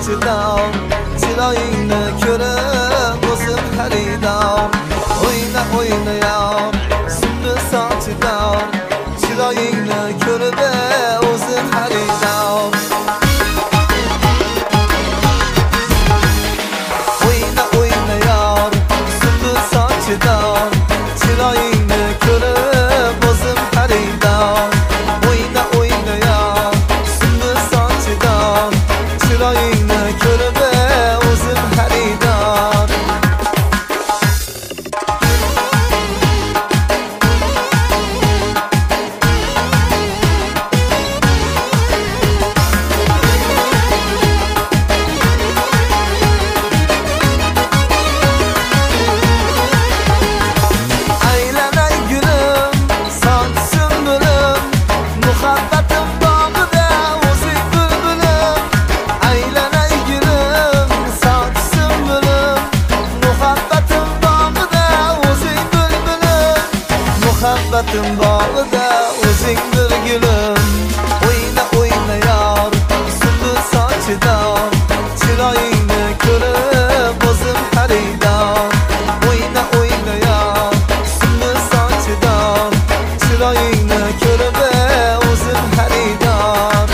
sochidan chiroyingni ko'rib o'zim xaridor. O'yna o'yna yor sunduz sochidan chiroyingni ko'rib o'zim xaridor. O'yna o'yna yor sunduz sochidan chiroyingni ko'rib o'zim xaridor. O'yna o'yna yor sunduz sochidan chiroyingni ko'rib o'zim xaridor. Muhabbatim bog'ida o'zingdir gulim. O'yna o'yna yor sunduz sochidan chiroyingni ko'rib o'zim xaridor. O'yna o'yna yor sunduz sochidan chiroyingni ko'rib o'zim xaridor.